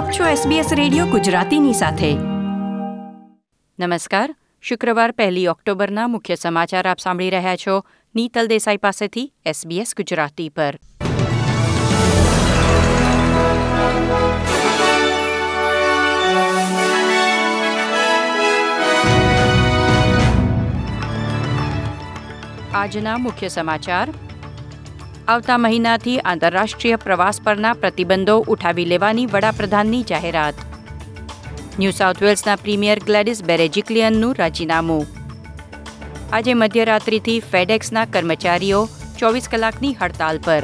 આપ છો SBS radio ગુજરાતીની સાથે. નમસ્કાર. શુક્રવાર 1 ઓક્ટોબરના મુખ્ય સમાચાર આપ સાંભળી રહ્યા છો નીતલ દેસાઈ પાસેથી SBS ગુજરાતી પર. આજના મુખ્ય સમાચાર. આવતા મહિનાથી આંતરરાષ્ટ્રીય પ્રવાસ પરના પ્રતિબંધો ઉઠાવી લેવાની વડાપ્રધાનની જાહેરાત. ન્યૂ સાઉથ વેલ્સના પ્રીમિયર ગ્લેડિસ બેરેજિક્લિયનનું રાજીનામું. આજે મધ્યરાત્રિથી ફેડેક્સના કર્મચારીઓ 24 કલાકની હડતાલ પર.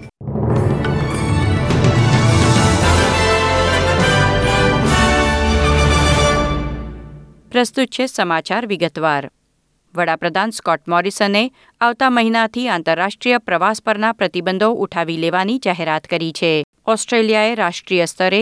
પ્રસ્તુત છે સમાચાર વિગતવાર. વડાપ્રધાન સ્કોટ મોરિસને આવતા મહિનાથી આંતરરાષ્ટ્રીય પ્રવાસ પરના પ્રતિબંધો ઉઠાવી લેવાની જાહેરાત કરી છે. ઓસ્ટ્રેલિયાએ રાષ્ટ્રીય સ્તરે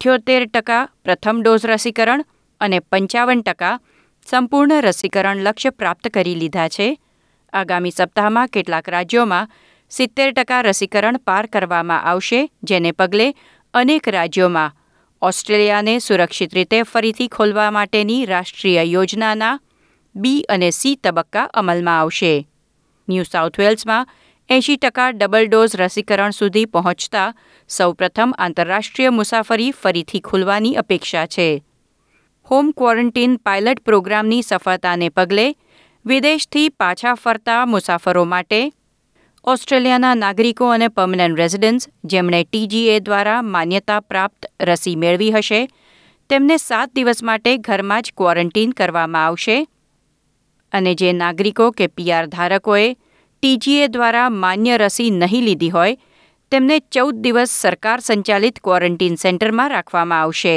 78% પ્રથમ ડોઝ રસીકરણ અને 55% સંપૂર્ણ રસીકરણ લક્ષ્ય પ્રાપ્ત કરી લીધા છે. આગામી સપ્તાહમાં કેટલાક રાજ્યોમાં 70% રસીકરણ પાર કરવામાં આવશે, જેને પગલે અનેક રાજ્યોમાં ઓસ્ટ્રેલિયાને સુરક્ષિત રીતે ફરીથી ખોલવા માટેની રાષ્ટ્રીય યોજનાના બી અને સી તબક્કા અમલમાં આવશે. ન્યૂ સાઉથ વેલ્સમાં 80% ડબલ ડોઝ રસીકરણ સુધી પહોંચતા સૌપ્રથમ આંતરરાષ્ટ્રીય મુસાફરી ફરીથી ખુલવાની અપેક્ષા છે. હોમ ક્વોરન્ટીન પાયલટ પ્રોગ્રામની સફળતાને પગલે વિદેશથી પાછા ફરતા મુસાફરો માટે ઓસ્ટ્રેલિયાના નાગરિકો અને પર્મનન્ટ રેઝિડન્ટ્સ જેમણે TGA દ્વારા માન્યતા પ્રાપ્ત રસી મેળવી હશે તેમને 7 દિવસ માટે ઘરમાં જ ક્વોરન્ટીન કરવામાં આવશે અને જે નાગરિકો કે PR ધારકોએ TGA દ્વારા માન્ય રસી નહીં લીધી હોય તેમને 14 દિવસ સરકાર સંચાલિત ક્વોરન્ટીન સેન્ટરમાં રાખવામાં આવશે.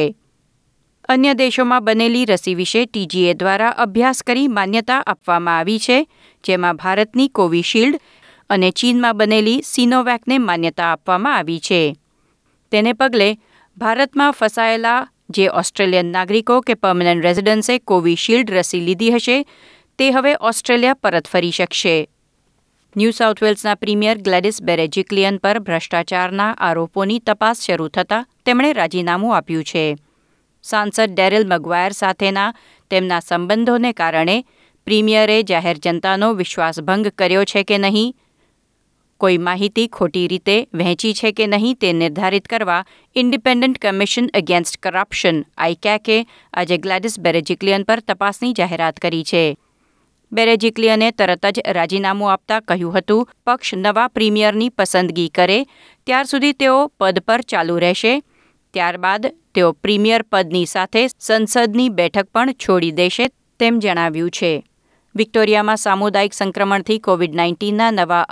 અન્ય દેશોમાં બનેલી રસી વિશે TGA દ્વારા અભ્યાસ કરી માન્યતા આપવામાં આવી છે, જેમાં ભારતની કોવિશિલ્ડ અને ચીનમાં બનેલી સિનોવેકને માન્યતા આપવામાં આવી છે. તેને પગલે ભારતમાં ફસાયેલા જે ઓસ્ટ્રેલિયન નાગરિકો કે પર્મનન્ટ રેઝિડન્ટ્સે કોવિશિલ્ડ રસી લીધી હશે તે હવે ઓસ્ટ્રેલિયા પરત ફરી શકશે. ન્યૂ સાઉથ વેલ્સના પ્રીમિયર ગ્લેડિસ બેરેજિક્લિયન પર ભ્રષ્ટાચારના આરોપોની તપાસ શરૂ થતાં તેમણે રાજીનામું આપ્યું છે. સાંસદ ડેરિલ મગવાયર સાથેના તેમના સંબંધોને કારણે પ્રીમિયરે જાહેર જનતાનો વિશ્વાસભંગ કર્યો છે કે નહીં, કોઈ માહિતી ખોટી રીતે વહેંચી છે કે નહીં તે નિર્ધારિત કરવા independent commission against corruption ICAC આજે ગ્લેડિસ બેરેજિક્લિયન પર તપાસની જાહેરાત કરી છે. બેરેજિક્લિયને તરત જ રાજીનામું આપતા કહ્યું હતું પક્ષ નવા પ્રીમિયરની પસંદગી કરે ત્યાર સુધી તેઓ પદ પર ચાલુ રહેશે. ત્યારબાદ તેઓ પ્રીમિયર પદની સાથે સંસદની બેઠક પણ છોડી દેશે તેમ જણાવ્યું છે. વિક્ટોરિયામાં સામુદાયિક સંક્રમણથી COVID-19ના નવા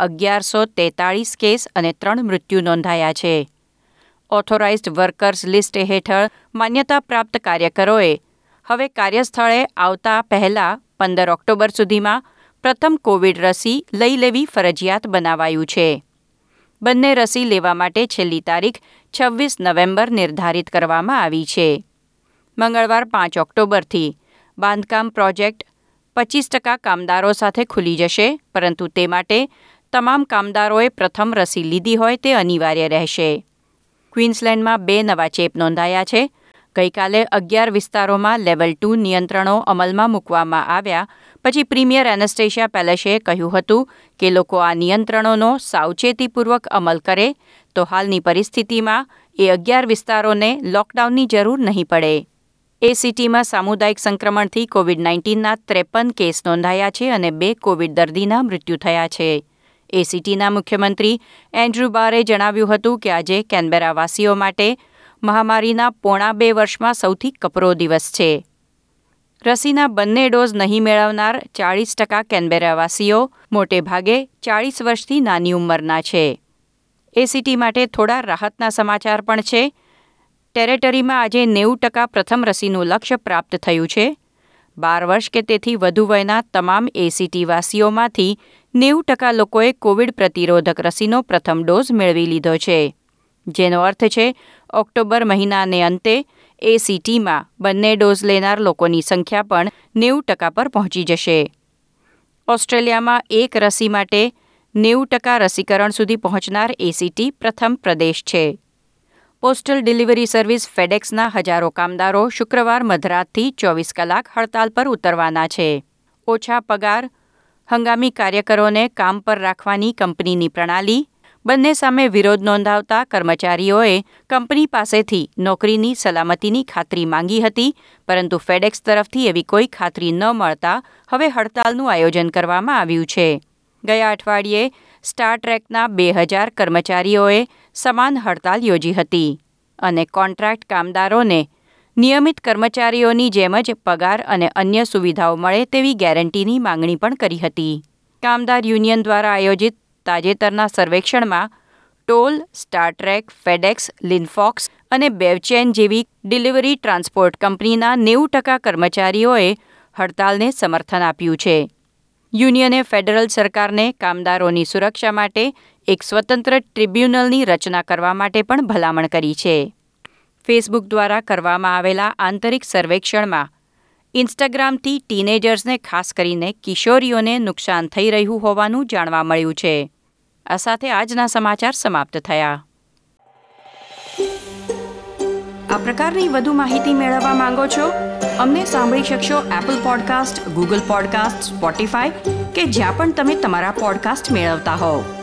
1143 કેસ અને 3 મૃત્યુ નોંધાયા છે. ઓથોરાઇઝ્ડ વર્કર્સ લિસ્ટ હેઠળ માન્યતા પ્રાપ્ત કાર્યકરોએ હવે કાર્યસ્થળે આવતા પહેલા 15 ઓક્ટોબર સુધીમાં પ્રથમ કોવિડ રસી લઈ લેવી ફરજિયાત બનાવાયું છે. બંને રસી લેવા માટે છેલ્લી તારીખ 26 નવેમ્બર નિર્ધારિત કરવામાં આવી છે. મંગળવાર 5 ઓક્ટોબરથી બાંધકામ પ્રોજેક્ટ 25% કામદારો સાથે ખુલી જશે, પરંતુ તે માટે તમામ કામદારોએ પ્રથમ રસી લીધી હોય તે અનિવાર્ય રહેશે. ક્વીન્સલેન્ડમાં 2 નવા ચેપ નોંધાયા છે. ગઈકાલે 11 વિસ્તારોમાં લેવલ 2 નિયંત્રણો અમલમાં મૂકવામાં આવ્યા પછી પ્રીમિયર એનેસ્ટેશિયા પેલેસે કહ્યું હતું કે લોકો આ નિયંત્રણોનો સાવચેતીપૂર્વક અમલ કરે તો હાલની પરિસ્થિતિમાં એ 11 વિસ્તારોને લોકડાઉનની જરૂર નહીં પડે. ACTમાં સામુદાયિક સંક્રમણથી COVID-19ના 53 કેસ નોંધાયા છે અને 2 કોવિડ દર્દીના મૃત્યુ થયા છે. ACTના મુખ્યમંત્રી એન્ડ્રુ બારે જણાવ્યું હતું કે આજે કેનબેરાવાસીઓ માટે મહામારીના પોણા 2 વર્ષમાં સૌથી કપરો દિવસ છે. રસીના બંને ડોઝ નહીં મેળવનાર 40% કેનબેરાવાસીઓ મોટે ભાગે 40 વર્ષથી નાની ઉંમરના છે. ACT માટે થોડા રાહતના સમાચાર પણ છે. ટેરેટરીમાં આજે 90% પ્રથમ રસીનું લક્ષ્ય પ્રાપ્ત થયું છે. 12 વર્ષ કે તેથી વધુ વયના તમામ ACT વાસીઓમાંથી 90% લોકોએ કોવિડ પ્રતિરોધક રસીનો પ્રથમ ડોઝ મેળવી લીધો છે, જેનો અર્થ છે ઓક્ટોબર મહિનાને અંતે ACTમાં બંને ડોઝ લેનાર લોકોની સંખ્યા પણ 90% પર પહોંચી જશે. ઓસ્ટ્રેલિયામાં એક રસી માટે 90% રસીકરણ સુધી પહોંચનાર ACT પ્રથમ પ્રદેશ છે. પોસ્ટલ ડિલિવરી સર્વિસ ફેડેક્સના હજારો કામદારો શુક્રવાર મધરાતથી 24 કલાક હડતાલ પર ઉતરવાના છે. ઓછા પગાર, હંગામી કાર્યકરોને કામ પર રાખવાની કંપનીની પ્રણાલી, બંને સામે વિરોધ નોંધાવતા કર્મચારીઓએ કંપની પાસેથી નોકરીની સલામતીની ખાતરી માંગી હતી, પરંતુ ફેડેક્સ તરફથી એવી કોઈ ખાતરી ન મળતા હવે હડતાલનું આયોજન કરવામાં આવ્યું છે. ગયા અઠવાડિયે સ્ટાર ટ્રેકના 2000 કર્મચારીઓએ સમાન હડતાલ યોજી હતી અને કોન્ટ્રાક્ટ કામદારોને નિયમિત કર્મચારીઓની જેમ જ પગાર અને અન્ય સુવિધાઓ મળે તેવી ગેરંટીની માંગણી પણ કરી હતી. કામદાર યુનિયન દ્વારા આયોજિત તાજેતરના સર્વેક્ષણમાં Toll, StarTrack, FedEx, Linfox અને બેવચેન જેવી ડિલિવરી ટ્રાન્સપોર્ટ કંપનીના 90% કર્મચારીઓએ હડતાલને સમર્થન આપ્યું છે. યુનિયને ફેડરલ સરકારને કામદારોની સુરક્ષા માટે એક સ્વતંત્ર ટ્રિબ્યુનલની રચના કરવા માટે પણ ભલામણ કરી છે. ફેસબુક દ્વારા કરવામાં આવેલા આંતરિક સર્વેક્ષણમાં ઇન્સ્ટાગ્રામથી ટીનેજર્સને ખાસ કરીને કિશોરીઓને નુકસાન થઈ રહ્યું હોવાનું જાણવા મળ્યું છે. આ સાથે આજના સમાચાર સમાપ્ત થયા. આ પ્રકારની વધુ માહિતી મેળવવા માંગો છો? અમને સાંભળી શકશો Apple podcast, Google podcast, Spotify કે જ્યાં પણ તમે તમારા પોડકાસ્ટ મેળવતા હોવ.